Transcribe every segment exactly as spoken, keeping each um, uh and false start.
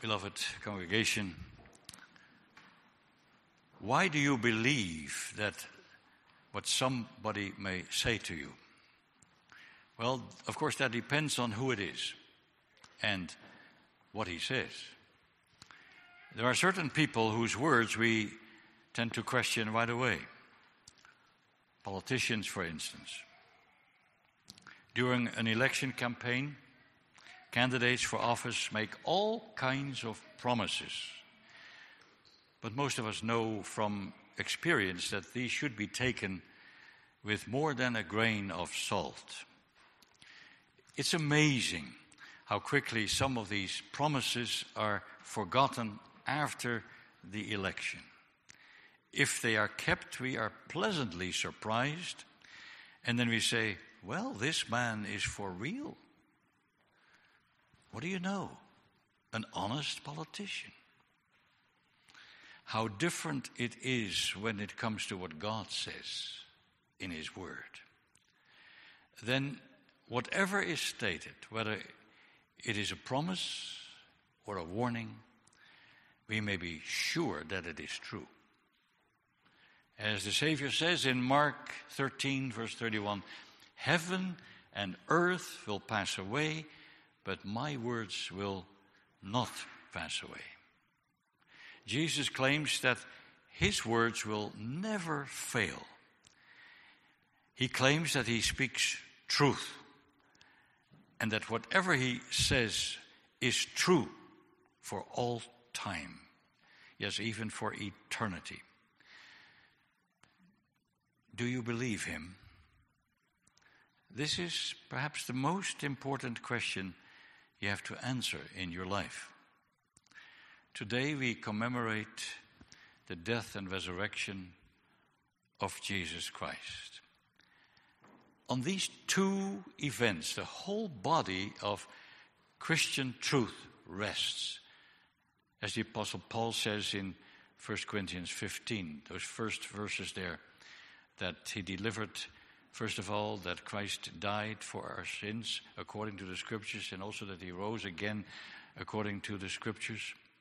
beloved congregation, why do you believe that what somebody may say to you? Well, of course, that depends on who it is and what he says. There are certain people whose words we tend to question right away. Politicians, for instance. During an election campaign, candidates for office make all kinds of promises. But most of us know from experience that these should be taken with more than a grain of salt. It's amazing how quickly some of these promises are forgotten after the election. If they are kept, we are pleasantly surprised, and then we say, well, this man is for real. What do you know? An honest politician. How different it is when it comes to what God says in His Word. Then whatever is stated, whether it is a promise or a warning, we may be sure that it is true. As the Savior says in Mark thirteen, verse thirty-one, heaven and earth will pass away, but my words will not pass away. Jesus claims that His words will never fail. He claims that He speaks truth, and that whatever He says is true for all time. Yes, even for eternity. Do you believe Him? This is perhaps the most important question you have to answer in your life. Today we commemorate the death and resurrection of Jesus Christ. On these two events, the whole body of Christian truth rests. As the Apostle Paul says in First Corinthians fifteen, those first verses there, that he delivered, first of all, that Christ died for our sins according to the Scriptures, and also that He rose again according to the Scriptures.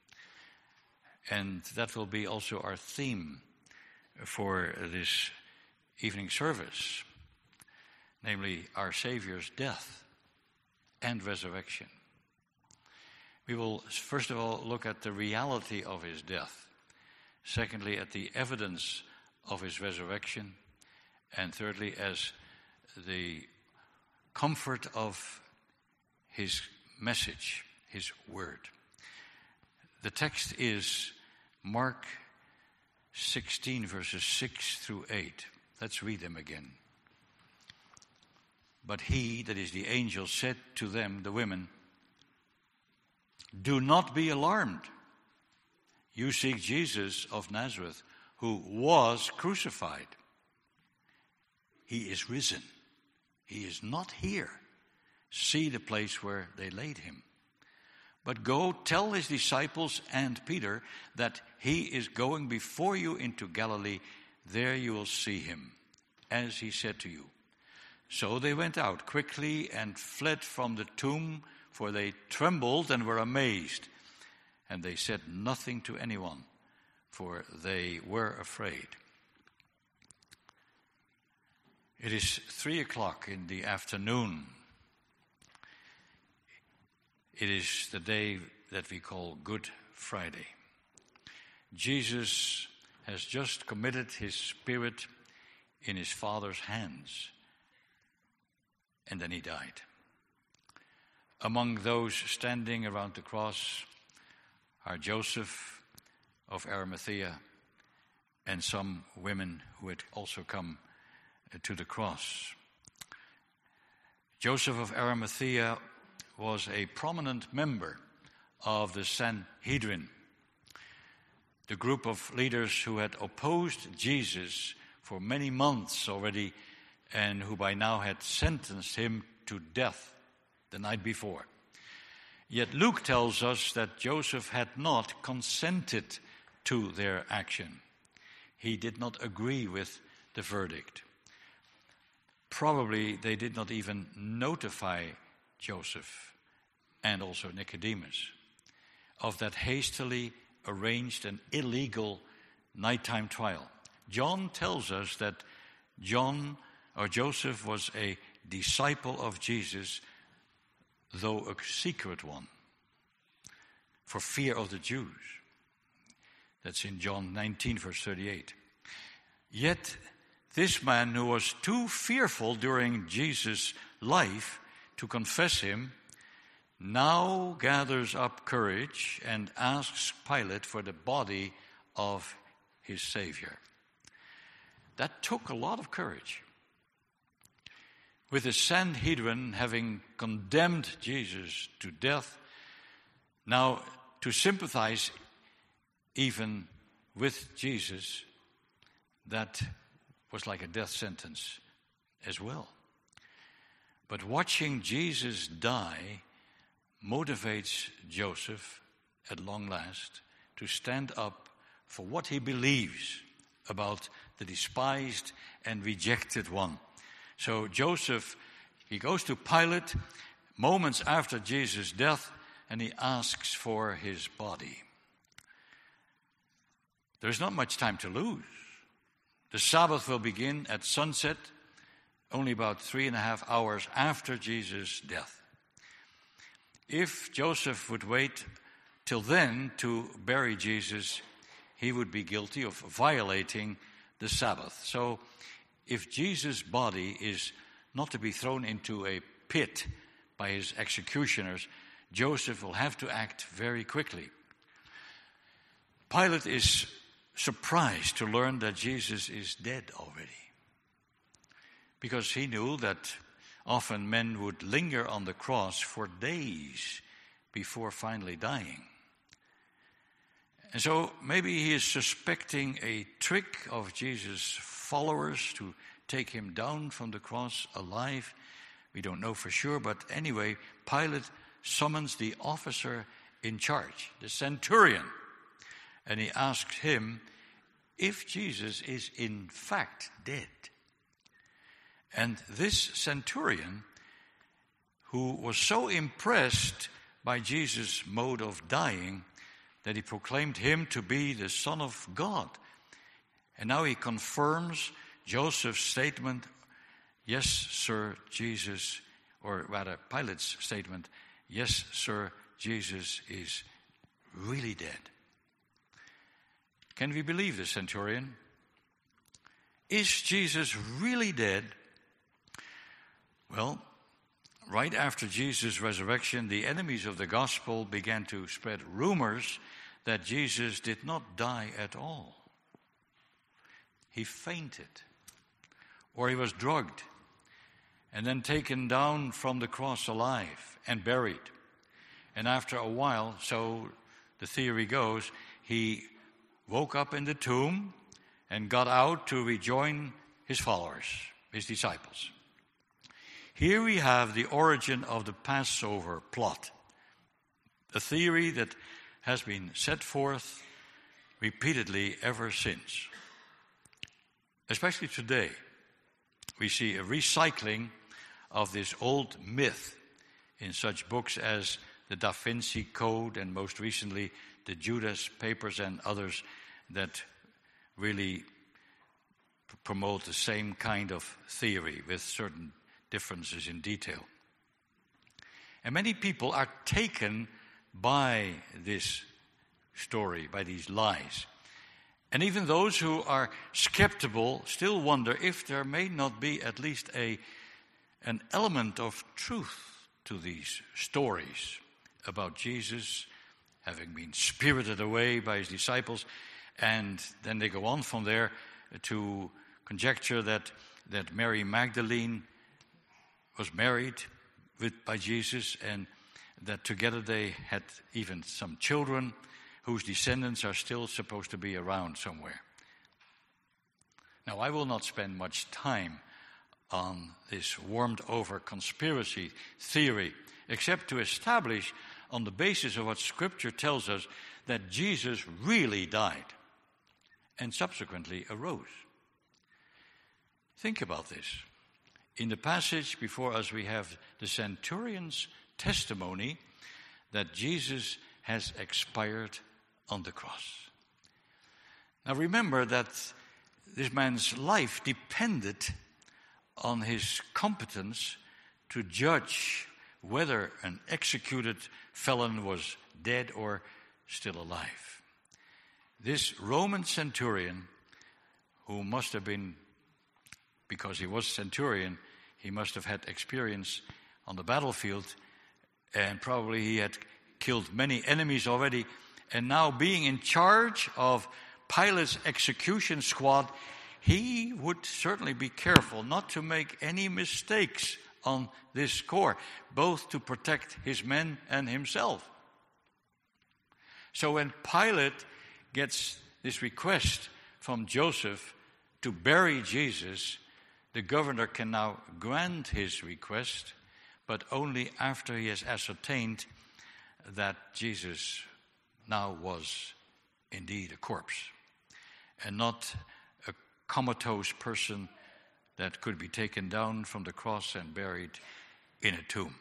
And that will be also our theme for this evening service, namely our Savior's death and resurrection. We will first of all look at the reality of His death, secondly at the evidence of His resurrection, and thirdly as the comfort of His message, His word. The text is Mark sixteen, verses six through eight. Let's read them again. But He, that is the angel, said to them, the women, do not be alarmed. You seek Jesus of Nazareth, who was crucified. He is risen. He is not here. See the place where they laid Him. But go tell His disciples and Peter that He is going before you into Galilee. There you will see Him, as He said to you. So they went out quickly and fled from the tomb, for they trembled and were amazed. And they said nothing to anyone, for they were afraid. It is three o'clock in the afternoon. It is the day that we call Good Friday. Jesus has just committed His spirit in His Father's hands, and then He died. Among those standing around the cross are Joseph of Arimathea and some women who had also come to the cross. Joseph of Arimathea was a prominent member of the Sanhedrin, the group of leaders who had opposed Jesus for many months already and who by now had sentenced Him to death the night before. Yet Luke tells us that Joseph had not consented to their action. He did not agree with the verdict. Probably they did not even notify Joseph and also Nicodemus. of that hastily arranged and illegal nighttime trial. John tells us that John or Joseph was a disciple of Jesus, though a secret one, for fear of the Jews. That's in John nineteen, verse thirty-eight. Yet this man, who was too fearful during Jesus' life to confess him, now gathers up courage and asks Pilate for the body of his Savior. That took a lot of courage. With the Sanhedrin having condemned Jesus to death, now to sympathize even with Jesus, that was like a death sentence as well. But watching Jesus die motivates Joseph, at long last, to stand up for what he believes about the despised and rejected one. So Joseph, he goes to Pilate moments after Jesus' death, and he asks for his body. There's not much time to lose. The Sabbath will begin at sunset, only about three and a half hours after Jesus' death. If Joseph would wait till then to bury Jesus, he would be guilty of violating the Sabbath. So if Jesus' body is not to be thrown into a pit by his executioners, Joseph will have to act very quickly. Pilate is surprised to learn that Jesus is dead already, because he knew that often men would linger on the cross for days before finally dying. And so maybe he is suspecting a trick of Jesus' followers to take him down from the cross alive. We don't know for sure, but anyway, Pilate summons the officer in charge, the centurion, and he asks him if Jesus is in fact dead. And this centurion, who was so impressed by Jesus' mode of dying that he proclaimed him to be the Son of God. And now he confirms Joseph's statement, yes, sir, Jesus, or rather Pilate's statement, yes, sir, Jesus is really dead. Can we believe the centurion? Is Jesus really dead? Well, right after Jesus' resurrection, the enemies of the gospel began to spread rumors that Jesus did not die at all. He fainted, or he was drugged, and then taken down from the cross alive and buried. And after a while, so the theory goes, he woke up in the tomb and got out to rejoin his followers, his disciples. Here we have the origin of the Passover plot, a theory that has been set forth repeatedly ever since. Especially today, we see a recycling of this old myth in such books as the Da Vinci Code and most recently the Judas Papers and others that really promote the same kind of theory with certain differences in detail. And many people are taken by this story, by these lies. And even those who are skeptical still wonder if there may not be at least a an element of truth to these stories about Jesus having been spirited away by his disciples. And then they go on from there to conjecture that, that Mary Magdalene was married with, by Jesus, and that together they had even some children whose descendants are still supposed to be around somewhere. Now, I will not spend much time on this warmed-over conspiracy theory, except to establish on the basis of what Scripture tells us that Jesus really died and subsequently arose. Think about this. In the passage before us, we have the centurion's testimony that Jesus has expired on the cross. Now remember that this man's life depended on his competence to judge whether an executed felon was dead or still alive. This Roman centurion, who must have been, because he was centurion, he must have had experience on the battlefield, and probably he had killed many enemies already, and now being in charge of Pilate's execution squad, he would certainly be careful not to make any mistakes on this score, both to protect his men and himself. So when Pilate gets this request from Joseph to bury Jesus, the governor can now grant his request, but only after he has ascertained that Jesus now was indeed a corpse, and not a comatose person that could be taken down from the cross and buried in a tomb.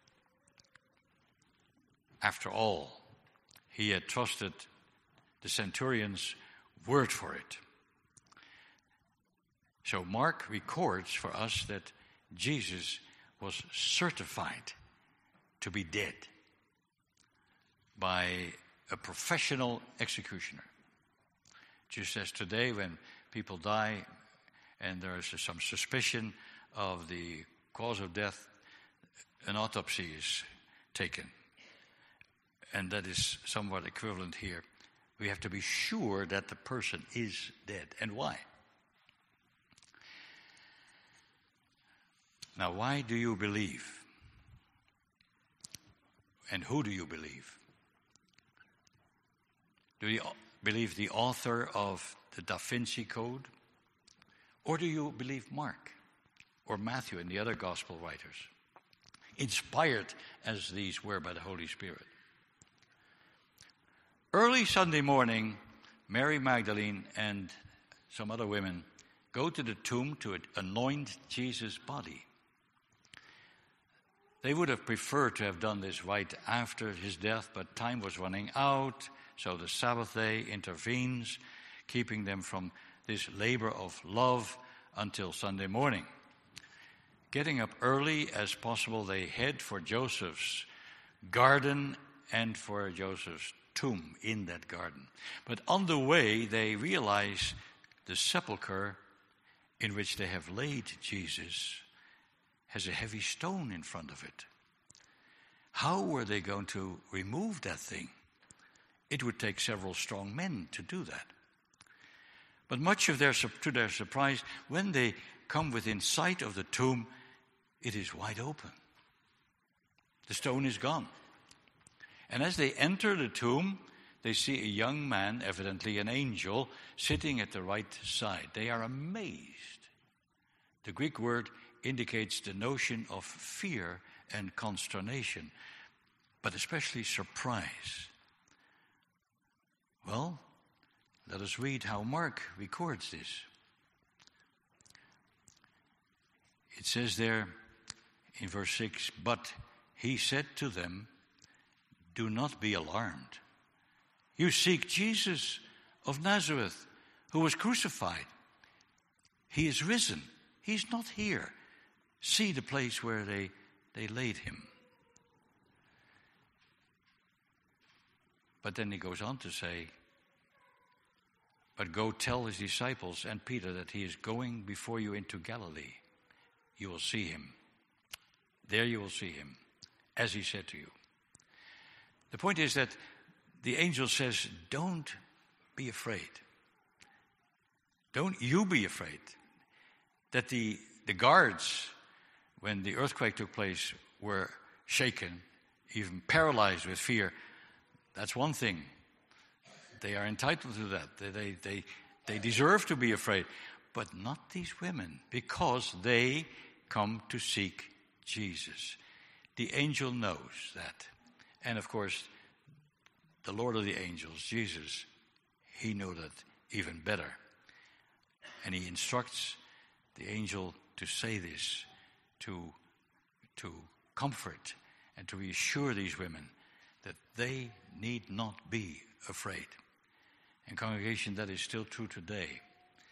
After all, he had trusted the centurion's word for it. So Mark records for us that Jesus was certified to be dead by a professional executioner. Just as today when people die and there is some suspicion of the cause of death, an autopsy is taken. And that is somewhat equivalent here. We have to be sure that the person is dead. And why? Now, why do you believe? And who do you believe? Do you believe the author of the Da Vinci Code? Or do you believe Mark or Matthew and the other gospel writers, inspired as these were by the Holy Spirit? Early Sunday morning, Mary Magdalene and some other women go to the tomb to anoint Jesus' body. They would have preferred to have done this right after his death, but time was running out, so the Sabbath day intervenes, keeping them from this labor of love until Sunday morning. Getting up early as possible, they head for Joseph's garden and for Joseph's tomb in that garden. But on the way, they realize the sepulchre in which they have laid Jesus has a heavy stone in front of it. How were they going to remove that thing? It would take several strong men to do that. But much of their, to their surprise, when they come within sight of the tomb, it is wide open. The stone is gone. And as they enter the tomb, they see a young man, evidently an angel, sitting at the right side. They are amazed. The Greek word indicates the notion of fear and consternation, but especially surprise. Well, let us read how Mark records this. It says there in verse six, "But he said to them, 'Do not be alarmed. You seek Jesus of Nazareth, who was crucified. He is risen. He's not here. See the place where they, they laid him.'" But then he goes on to say, "But go tell his disciples and Peter that he is going before you into Galilee. You will see him. There you will see him, as he said to you." The point is that the angel says, don't be afraid. Don't you be afraid. That the, the guards, when the earthquake took place, were shaken, even paralyzed with fear. That's one thing. They are entitled to that. They, they, they, they deserve to be afraid. But not these women, because they come to seek Jesus. The angel knows that. And of course, the Lord of the angels, Jesus, he knew that even better. And he instructs the angel to say this, to, to comfort and to reassure these women that they need not be afraid. And congregation, that is still true today.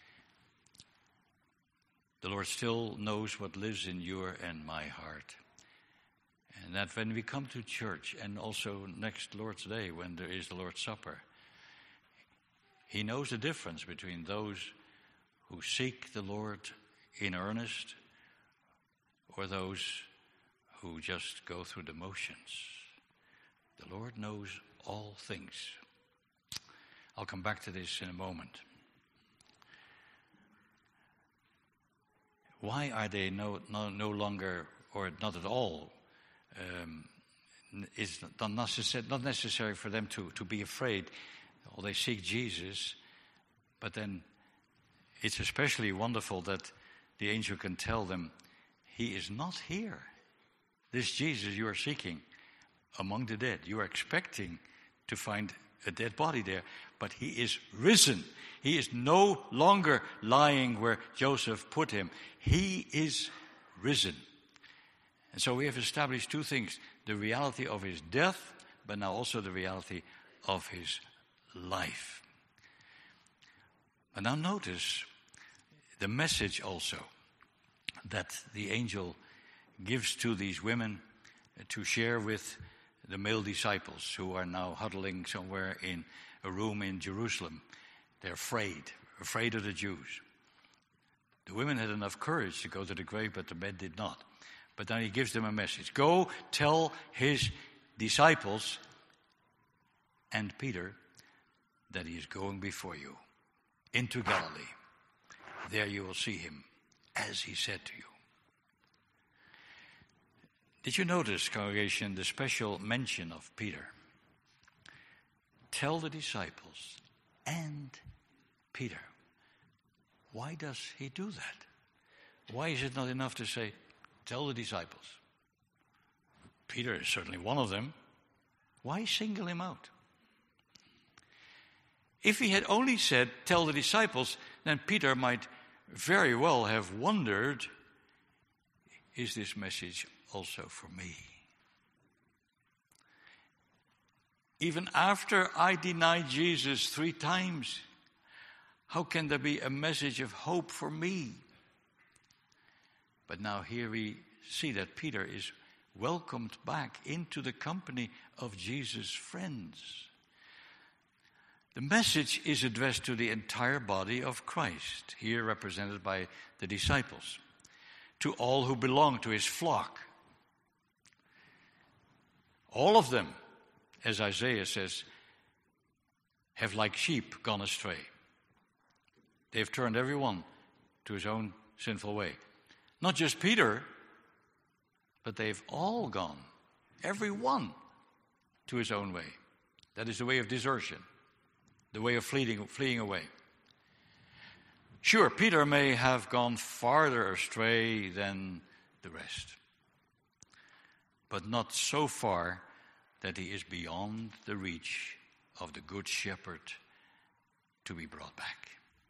The Lord still knows what lives in your and my heart. And that when we come to church, and also next Lord's Day when there is the Lord's Supper, He knows the difference between those who seek the Lord in earnest or those who just go through the motions. The Lord knows all things. I'll come back to this in a moment. Why are they no, no, no longer, or not at all, um, it's not necessary, not necessary for them to, to be afraid, or they seek Jesus, but then it's especially wonderful that the angel can tell them, He is not here. This Jesus you are seeking among the dead. You are expecting to find a dead body there, but He is risen. He is no longer lying where Joseph put him. He is risen. And so we have established two things: the reality of His death, but now also the reality of His life. But now notice the message also that the angel gives to these women to share with the male disciples who are now huddling somewhere in a room in Jerusalem. They're afraid, afraid of the Jews. The women had enough courage to go to the grave, but the men did not. But now He gives them a message. Go tell His disciples and Peter that He is going before you into Galilee. There you will see Him, as He said to you. Did you notice, congregation, the special mention of Peter? Tell the disciples and Peter. Why does He do that? Why is it not enough to say, tell the disciples? Peter is certainly one of them. Why single him out? If He had only said, tell the disciples, then Peter might very well have wondered, is this message also for me? Even after I denied Jesus three times, how can there be a message of hope for me? But now here we see that Peter is welcomed back into the company of Jesus' friends. The message is addressed to the entire body of Christ, here represented by the disciples, to all who belong to His flock. All of them, as Isaiah says, have like sheep gone astray. They have turned everyone to his own sinful way. Not just Peter, but they've all gone, every one, to his own way. That is the way of desertion, the way of fleeing, fleeing away. Sure, Peter may have gone farther astray than the rest, but not so far that he is beyond the reach of the Good Shepherd to be brought back.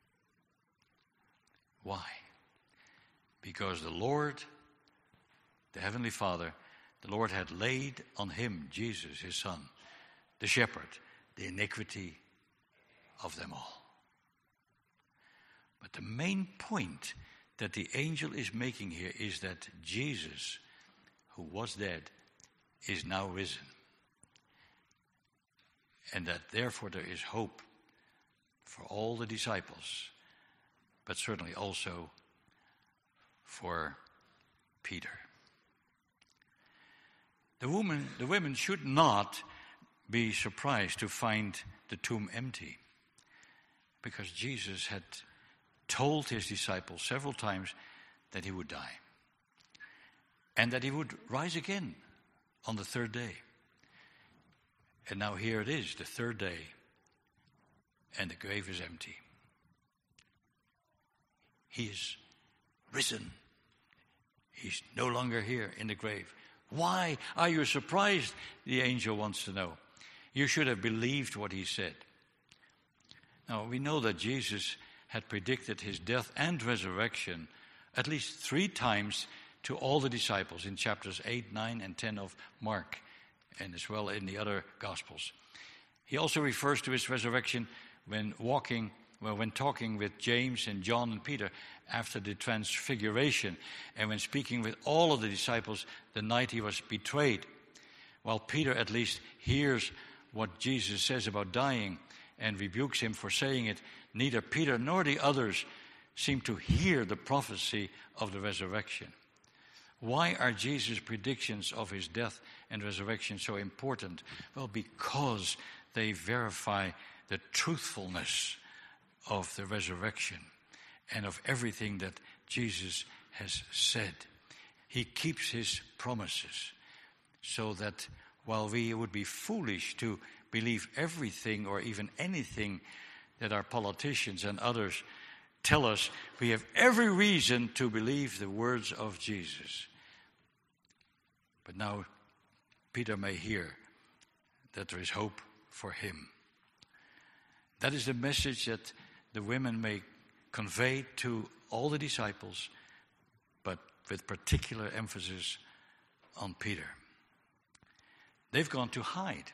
Why? Because the Lord, the Heavenly Father, the Lord had laid on Him, Jesus, His Son, the shepherd, the iniquity of them all. But the main point that the angel is making here is that Jesus, who was dead, is now risen. And that therefore there is hope for all the disciples, but certainly also for Peter. The woman, the women should not be surprised to find the tomb empty, because Jesus had told His disciples several times that He would die and that He would rise again on the third day. And now here it is, the third day, and the grave is empty. He is risen. He's no longer here in the grave. Why are you surprised? The angel wants to know. You should have believed what He said. Now, we know that Jesus had predicted His death and resurrection at least three times to all the disciples in chapters eight, nine, and ten of Mark. and as well in the other Gospels. He also refers to his resurrection when walking, well, when talking with James and John and Peter after the transfiguration, and when speaking with all of the disciples the night he was betrayed. While Peter at least hears what Jesus says about dying and rebukes him for saying it, neither Peter nor the others seem to hear the prophecy of the resurrection. Why are Jesus' predictions of his death and resurrection so important? Well, because they verify the truthfulness of the resurrection and of everything that Jesus has said. He keeps his promises, so that while we would be foolish to believe everything or even anything that our politicians and others tell us, we have every reason to believe the words of Jesus. But now Peter may hear that there is hope for him. That is the message that the women may convey to all the disciples, but with particular emphasis on Peter. They've gone to hide.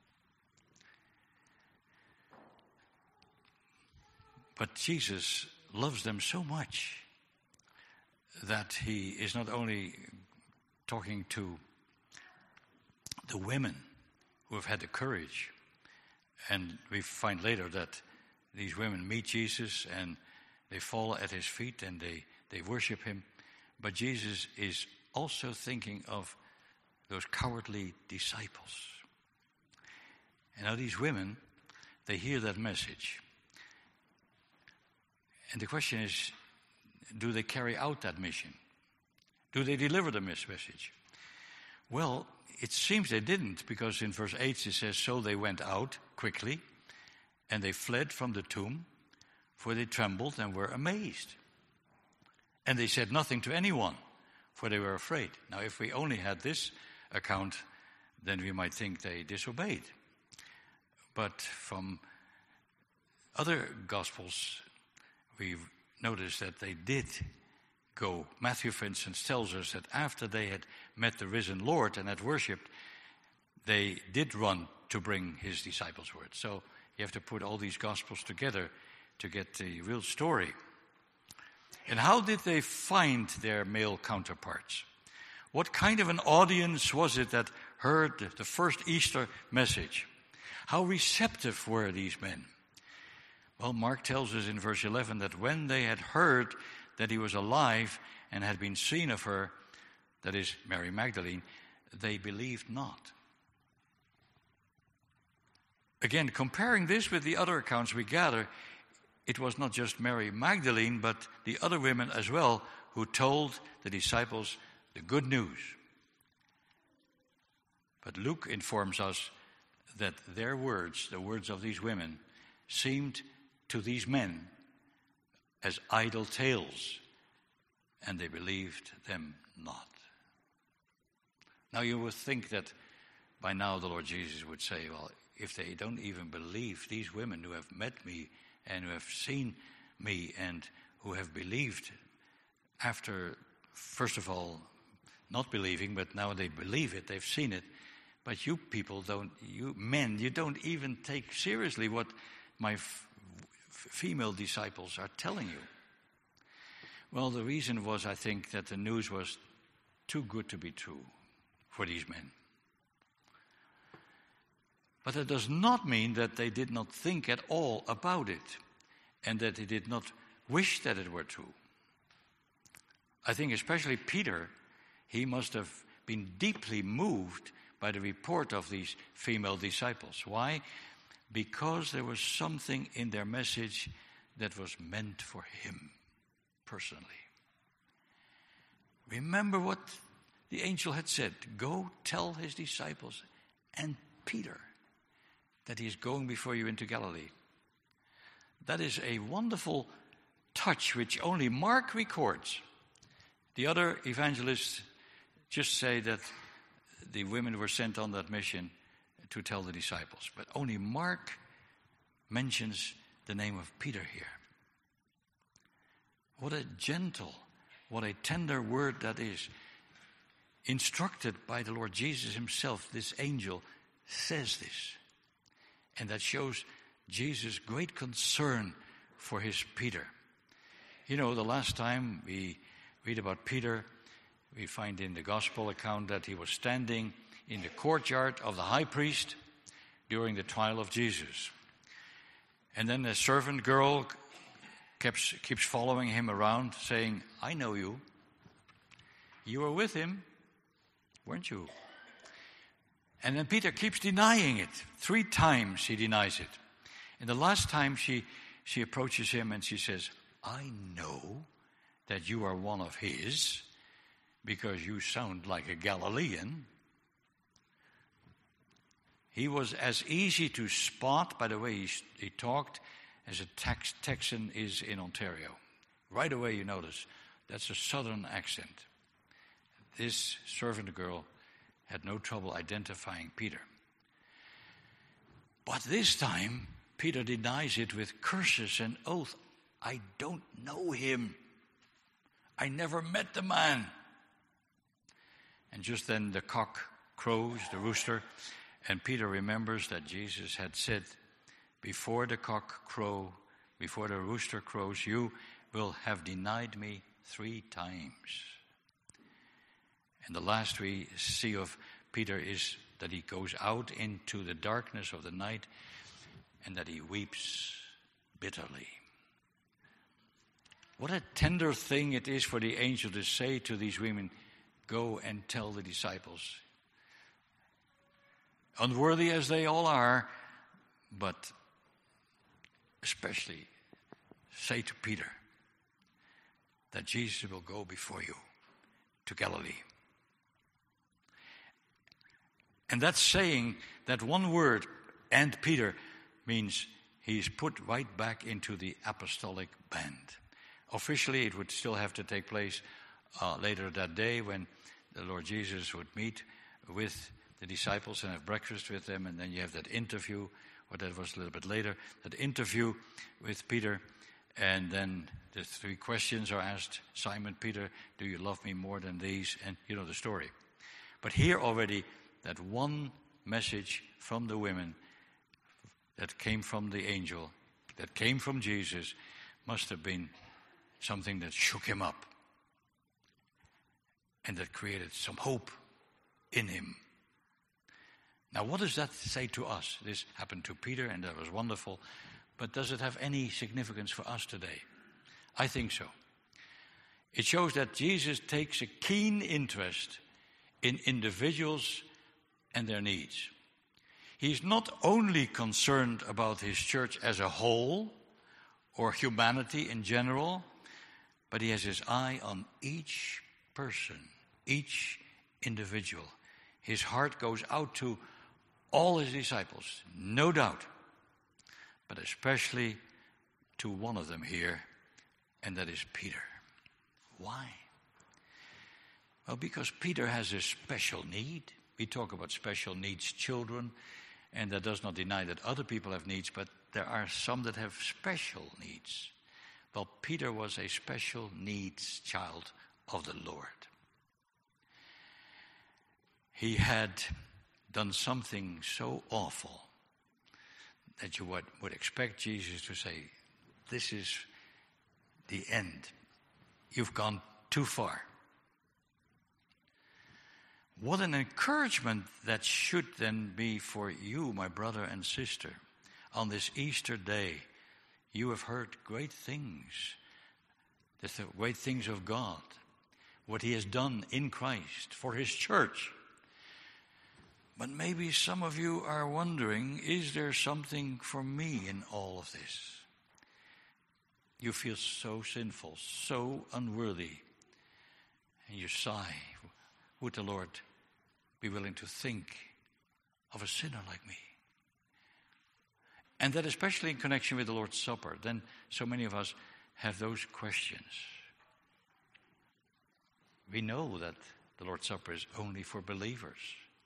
But Jesus loves them so much that he is not only talking to the women who have had the courage, and we find later that these women meet Jesus and they fall at his feet and they, they worship him. But Jesus is also thinking of those cowardly disciples. And now these women, they hear that message. And the question is, do they carry out that mission? Do they deliver the message? Well, it seems they didn't, because in verse eight it says, so they went out quickly, and they fled from the tomb, for they trembled and were amazed. And they said nothing to anyone, for they were afraid. Now, if we only had this account, then we might think they disobeyed. But from other Gospels, we notice that they did go. Matthew, for instance, tells us that after they had met the risen Lord and had worshipped, they did run to bring his disciples word. So you have to put all these Gospels together to get the real story. And how did they find their male counterparts? What kind of an audience was it that heard the first Easter message? How receptive were these men? Well, Mark tells us in verse eleven that when they had heard that he was alive and had been seen of her, that is Mary Magdalene, they believed not. Again, comparing this with the other accounts, we gather it was not just Mary Magdalene, but the other women as well who told the disciples the good news. But Luke informs us that their words, the words of these women, seemed to these men as idle tales, and they believed them not. Now you would think that by now the Lord Jesus would say, well, if they don't even believe these women who have met me and who have seen me and who have believed after, first of all, not believing, but now they believe it, they've seen it. But you people don't, you men, you don't even take seriously what my f- female disciples are telling you. Well, the reason was, I think, that the news was too good to be true for these men. But that does not mean that they did not think at all about it and that they did not wish that it were true. I think especially Peter, he must have been deeply moved by the report of these female disciples. Why? Because there was something in their message that was meant for him personally. Remember what the angel had said. Go tell his disciples and Peter that he is going before you into Galilee. That is a wonderful touch which only Mark records. The other evangelists just say that the women were sent on that mission to tell the disciples. But only Mark mentions the name of Peter here. What a gentle, what a tender word that is. instructed by the Lord Jesus himself, this angel says this. And that shows Jesus' great concern for his Peter. You know, the last time we read about Peter, we find in the gospel account that he was standing in the courtyard of the high priest during the trial of Jesus. And then a servant girl keeps, keeps following him around saying, I know you. You were with him, weren't you? And then Peter keeps denying it. Three times he denies it. And the last time she, she approaches him and she says, I know that you are one of his because you sound like a Galilean. He was as easy to spot by the way he, he talked as a Tex, Texan is in Ontario. Right away you notice that's a southern accent. This servant girl had no trouble identifying Peter. But this time, Peter denies it with curses and oath. I don't know him. I never met the man. And just then the cock crows, the rooster, and Peter remembers that Jesus had said, before the cock crow, before the rooster crows, you will have denied me three times. And the last we see of Peter is that he goes out into the darkness of the night and that he weeps bitterly. What a tender thing it is for the angel to say to these women, go and tell the disciples. Unworthy as they all are, but especially say to Peter that Jesus will go before you to Galilee. And that saying, that one word, and Peter, means he's put right back into the apostolic band. Officially, it would still have to take place uh, later that day when the Lord Jesus would meet with the disciples and have breakfast with them, and then you have that interview, or that was a little bit later, that interview with Peter, and then the three questions are asked. Simon Peter, do you love me more than these? And you know the story. But here already, that one message from the women that came from the angel, that came from Jesus, must have been something that shook him up and that created some hope in him. Now, what does that say to us? This happened to Peter, and that was wonderful, but does it have any significance for us today? I think so. It shows that Jesus takes a keen interest in individuals and their needs. He's not only concerned about his church as a whole or humanity in general, but he has his eye on each person, each individual. His heart goes out to all his disciples, no doubt, but especially to one of them here, and that is Peter. Why? Well, because Peter has a special need. We talk about special needs children, and that does not deny that other people have needs, but there are some that have special needs. Well, Peter was a special needs child of the Lord. He had done something so awful that you would, would expect Jesus to say, this is the end. You've gone too far. What an encouragement that should then be for you, my brother and sister. On this Easter day, you have heard great things, the great things of God, what he has done in Christ for his church. But maybe some of you are wondering, is there something for me in all of this? You feel so sinful, so unworthy, and you sigh, would the Lord be willing to think of a sinner like me? And that especially in connection with the Lord's Supper, then so many of us have those questions. We know that the Lord's Supper is only for believers.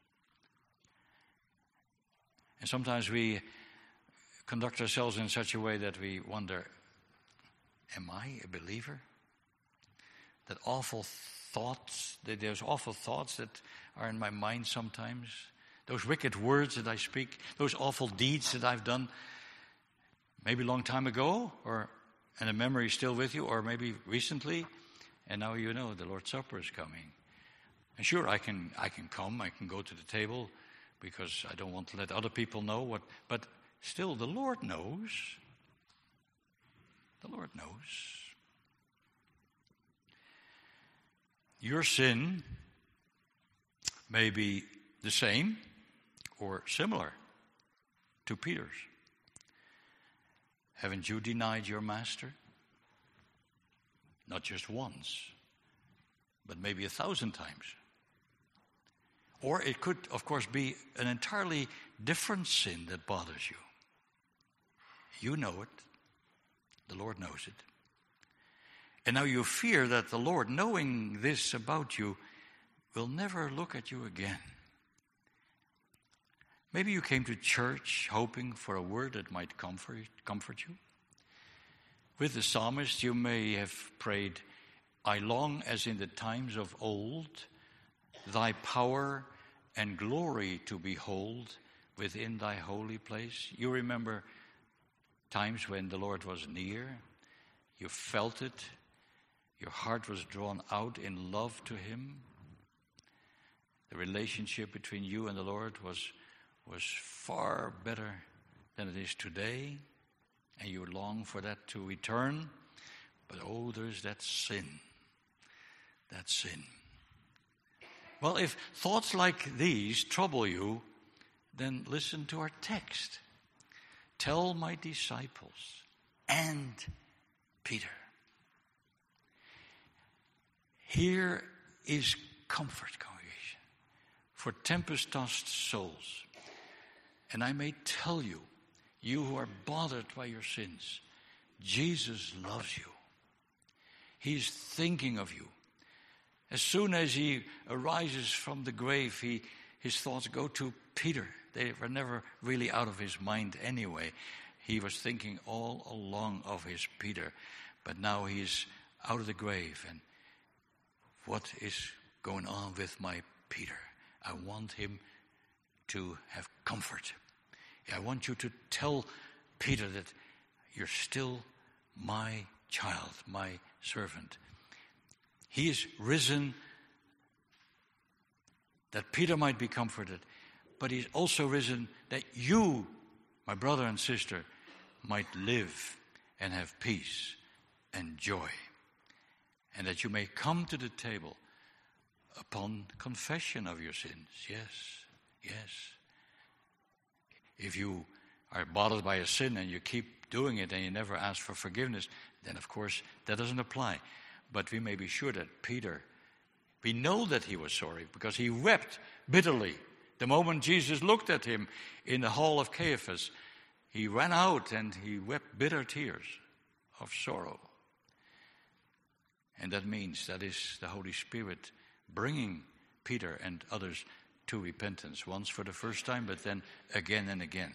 And sometimes we conduct ourselves in such a way that we wonder, am I a believer? That awful thoughts, those awful thoughts that are in my mind sometimes, those wicked words that I speak, those awful deeds that I've done, maybe a long time ago, or and the memory is still with you, or maybe recently, and now you know the Lord's Supper is coming. And sure, I can I can come, I can go to the table, because I don't want to let other people know what, but still the Lord knows. The Lord knows. Your sin may be the same or similar to Peter's. Haven't you denied your master? Not just once, but maybe a thousand times. Or it could, of course, be an entirely different sin that bothers you. You know it. The Lord knows it. And now you fear that the Lord, knowing this about you, will never look at you again. Maybe you came to church hoping for a word that might comfort, comfort you. With the psalmist, you may have prayed, I long as in the times of old, thy power and glory to behold within thy holy place. You remember times when the Lord was near, you felt it, your heart was drawn out in love to him. The relationship between you and the Lord was, was far better than it is today, and you long for that to return. But oh, there's that sin, that sin. Well, if thoughts like these trouble you, then listen to our text. Tell my disciples and Peter. Here is comfort, congregation, for tempest-tossed souls. And I may tell you, you who are bothered by your sins, Jesus loves you. He's thinking of you. As soon as he arises from the grave, he, his thoughts go to Peter. They were never really out of his mind anyway. He was thinking all along of his Peter. But now he is out of the grave. And what is going on with my Peter? I want him to have comfort. I want you to tell Peter that you're still my child, my servant. He is risen that Peter might be comforted, but he's also risen that you, my brother and sister, might live and have peace and joy, and that you may come to the table upon confession of your sins. Yes, yes. If you are bothered by a sin and you keep doing it and you never ask for forgiveness, then of course that doesn't apply. But we may be sure that Peter, we know that he was sorry because he wept bitterly. The moment Jesus looked at him in the hall of Caiaphas, he ran out and he wept bitter tears of sorrow. And that means that is the Holy Spirit bringing Peter and others to repentance, once for the first time, but then again and again.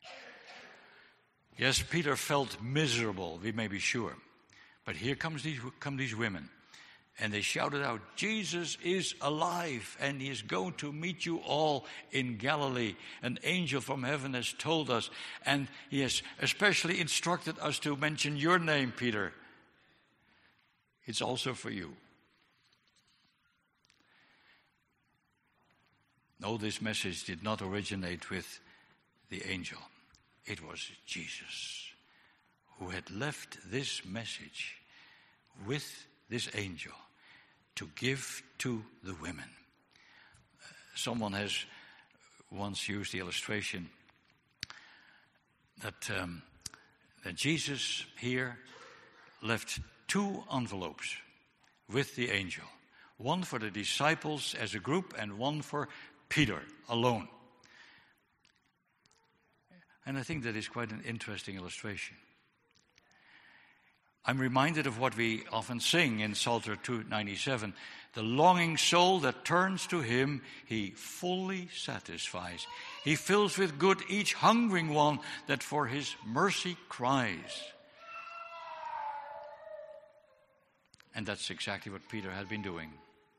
Yes, Peter felt miserable, we may be sure. But here comes these, come these women, and they shouted out, Jesus is alive, and he is going to meet you all in Galilee. An angel from heaven has told us, and he has especially instructed us to mention your name, Peter. It's also for you. No, this message did not originate with the angel. It was Jesus who had left this message with this angel to give to the women. Uh, someone has once used the illustration that, um, that Jesus here left two envelopes with the angel. One for the disciples as a group and one for Peter alone. And I think that is quite an interesting illustration. I'm reminded of what we often sing in Psalter two ninety-seven. The longing soul that turns to him, he fully satisfies. He fills with good each hungering one that for his mercy cries. And that's exactly what Peter had been doing.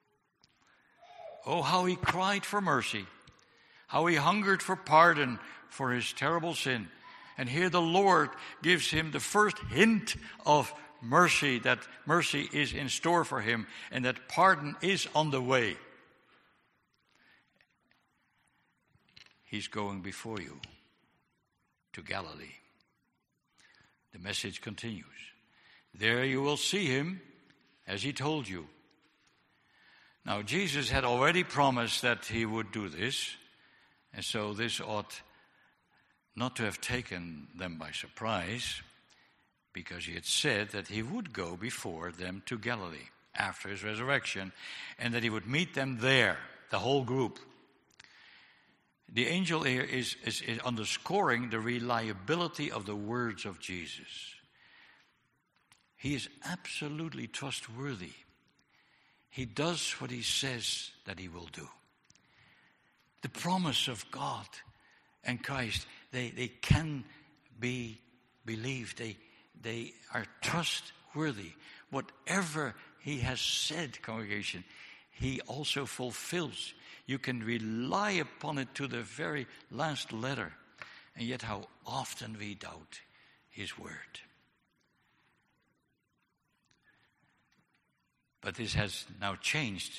Oh, how he cried for mercy, how he hungered for pardon for his terrible sin. And here the Lord gives him the first hint of mercy, that mercy is in store for him and that pardon is on the way. He's going before you to Galilee. The message continues. There you will see him as he told you. Now, Jesus had already promised that he would do this, and so this ought not to have taken them by surprise, because he had said that he would go before them to Galilee after his resurrection, and that he would meet them there, the whole group. The angel here is, is, is underscoring the reliability of the words of Jesus. He is absolutely trustworthy. He does what he says that he will do. The promise of God and Christ, they, they can be believed. They, they are trustworthy. Whatever he has said, congregation, he also fulfills. You can rely upon it to the very last letter. And yet how often we doubt his word. But this has now changed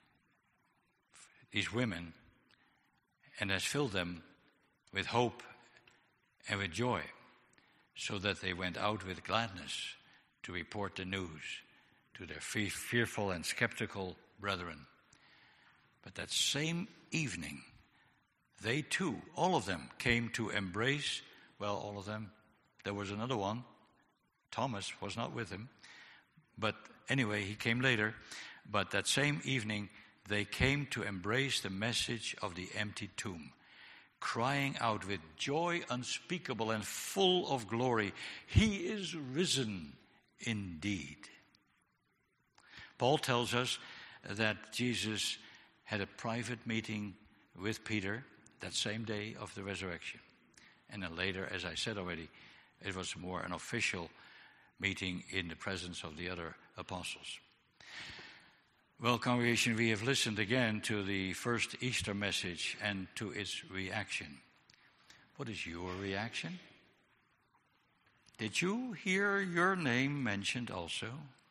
these women and has filled them with hope and with joy, so that they went out with gladness to report the news to their fearful and skeptical brethren. But that same evening, they too, all of them, came to embrace, well, all of them, there was another one, Thomas was not with him, but anyway, he came later. But that same evening, they came to embrace the message of the empty tomb, crying out with joy unspeakable and full of glory, "He is risen indeed." Paul tells us that Jesus had a private meeting with Peter that same day of the resurrection. And then later, as I said already, it was more an official meeting in the presence of the other apostles. Well, congregation, we have listened again to the first Easter message and to its reaction. What is your reaction? Did you hear your name mentioned also?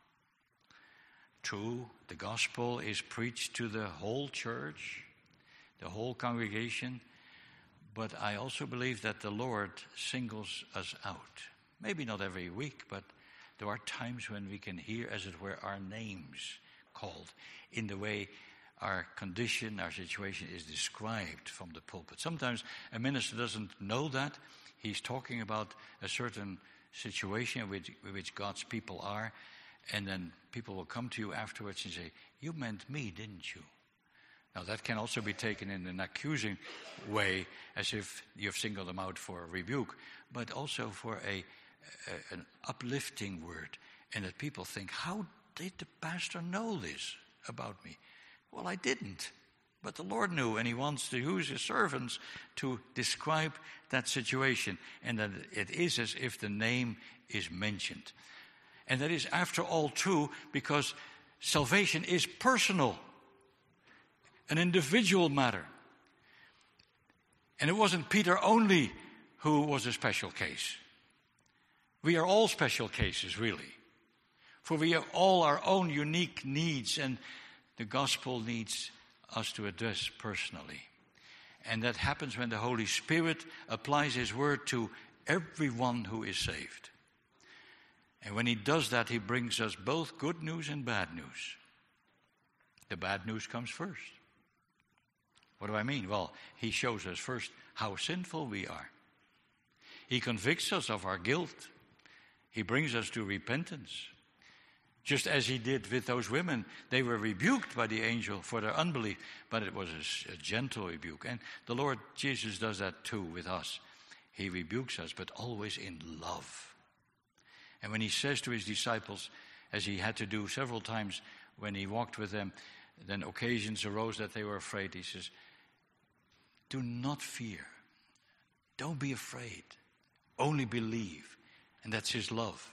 True, the gospel is preached to the whole church, the whole congregation, but I also believe that the Lord singles us out. Maybe not every week, but there are times when we can hear, as it were, our names called in the way our condition, our situation is described from the pulpit. Sometimes a minister doesn't know that. He's talking about a certain situation in which, in which God's people are, and then people will come to you afterwards and say, "You meant me, didn't you?" Now that can also be taken in an accusing way, as if you've singled them out for a rebuke, but also for a A, an uplifting word, and that people think, how did the pastor know this about me? Well, I didn't, but the Lord knew, and he wants to use his servants to describe that situation, and that it is as if the name is mentioned. And that is, after all, true, because salvation is personal, an individual matter. And it wasn't Peter only who was a special case. We are all special cases, really. For we have all our own unique needs, and the gospel needs us to address personally. And that happens when the Holy Spirit applies his word to everyone who is saved. And when he does that, he brings us both good news and bad news. The bad news comes first. What do I mean? Well, he shows us first how sinful we are. He convicts us of our guilt. He brings us to repentance. Just as he did with those women, they were rebuked by the angel for their unbelief, but it was a, a gentle rebuke. And the Lord Jesus does that too with us. He rebukes us, but always in love. And when he says to his disciples, as he had to do several times when he walked with them, then occasions arose that they were afraid. He says, "Do not fear. Don't be afraid. Only believe." And that's his love.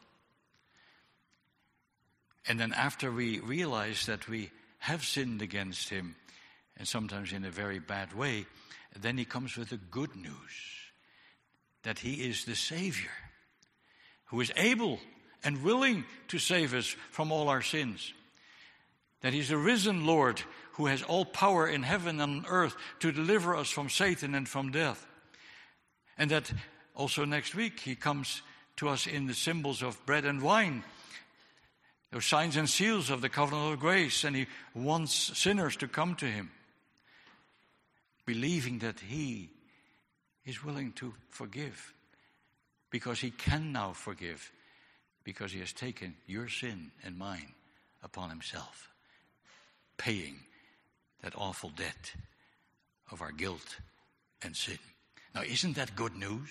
And then after we realize that we have sinned against him, and sometimes in a very bad way, then he comes with the good news that he is the Savior who is able and willing to save us from all our sins. That he's the risen Lord who has all power in heaven and on earth to deliver us from Satan and from death. And that also next week he comes to us in the symbols of bread and wine, those signs and seals of the covenant of grace, and he wants sinners to come to him, believing that he is willing to forgive, because he can now forgive, because he has taken your sin and mine upon himself, paying that awful debt of our guilt and sin. Now, isn't that good news?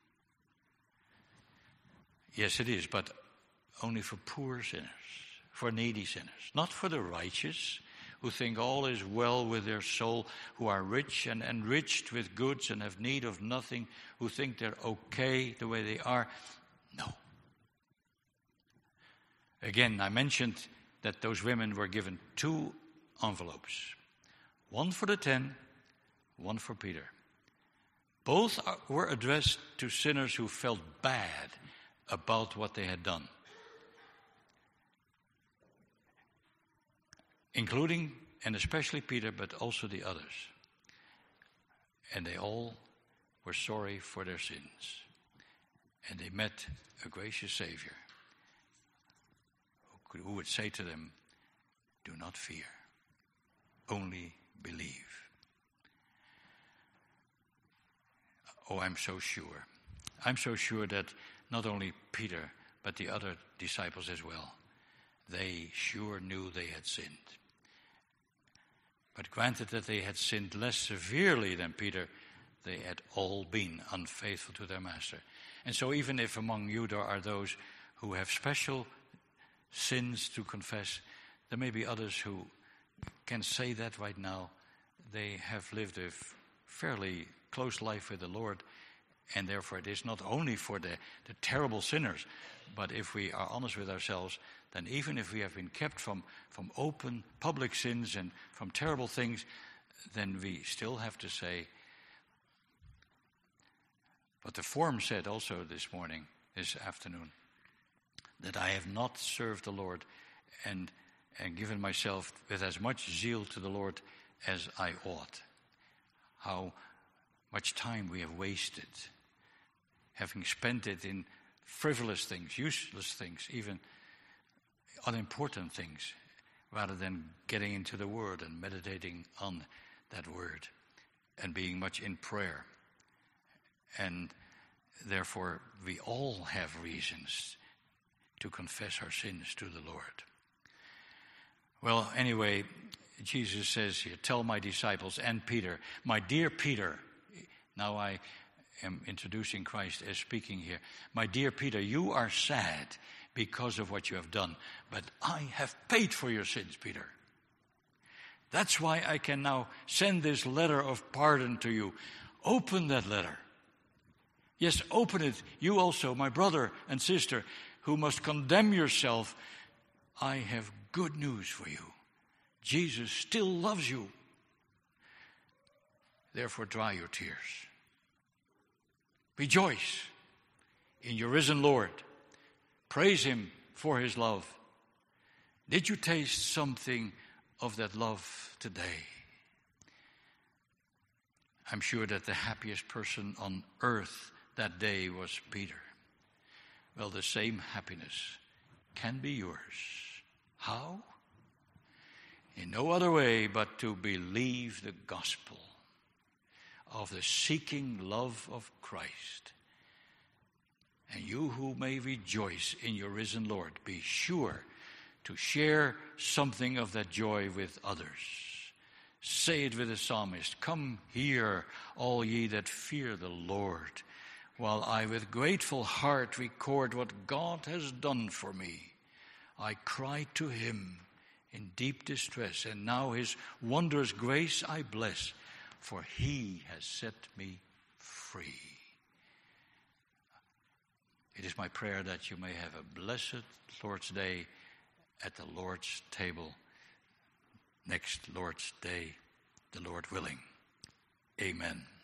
Yes, it is, but only for poor sinners, for needy sinners, not for the righteous who think all is well with their soul, who are rich and enriched with goods and have need of nothing, who think they're okay the way they are. No. Again, I mentioned that those women were given two envelopes, one for the ten, one for Peter. Both were addressed to sinners who felt bad about what they had done, including and especially Peter, but also the others. And they all were sorry for their sins. And they met a gracious Savior who, could, who would say to them, "Do not fear, only believe." Oh, I'm so sure. I'm so sure that not only Peter, but the other disciples as well, they sure knew they had sinned. But granted that they had sinned less severely than Peter, they had all been unfaithful to their master. And so even if among you there are those who have special sins to confess, there may be others who can say that right now. They have lived a fairly close life with the Lord, and therefore it is not only for the, the terrible sinners, but if we are honest with ourselves, then even if we have been kept from, from open public sins and from terrible things, then we still have to say, but the form said also this morning, this afternoon, that I have not served the Lord and, and given myself with as much zeal to the Lord as I ought. How much time we have wasted, having spent it in frivolous things, useless things, even unimportant things, rather than getting into the Word and meditating on that Word and being much in prayer. And therefore, we all have reasons to confess our sins to the Lord. Well, anyway, Jesus says here, "Tell my disciples and Peter," my dear Peter. Now I am introducing Christ as speaking here. "My dear Peter, you are sad because of what you have done, but I have paid for your sins, Peter. That's why I can now send this letter of pardon to you. Open that letter. Yes, open it. You also, my brother and sister, who must condemn yourself. I have good news for you. Jesus still loves you. Therefore, dry your tears. Rejoice in your risen Lord. Praise him for his love. Did you taste something of that love today?" I'm sure that the happiest person on earth that day was Peter. Well, the same happiness can be yours. How? In no other way but to believe the gospel of the seeking love of Christ. And you who may rejoice in your risen Lord, be sure to share something of that joy with others. Say it with the psalmist, "Come here, all ye that fear the Lord, while I with grateful heart record what God has done for me. I cried to him in deep distress, and now his wondrous grace I bless, for he has set me free." It is my prayer that you may have a blessed Lord's Day at the Lord's table next Lord's Day. the Lord willing. Amen.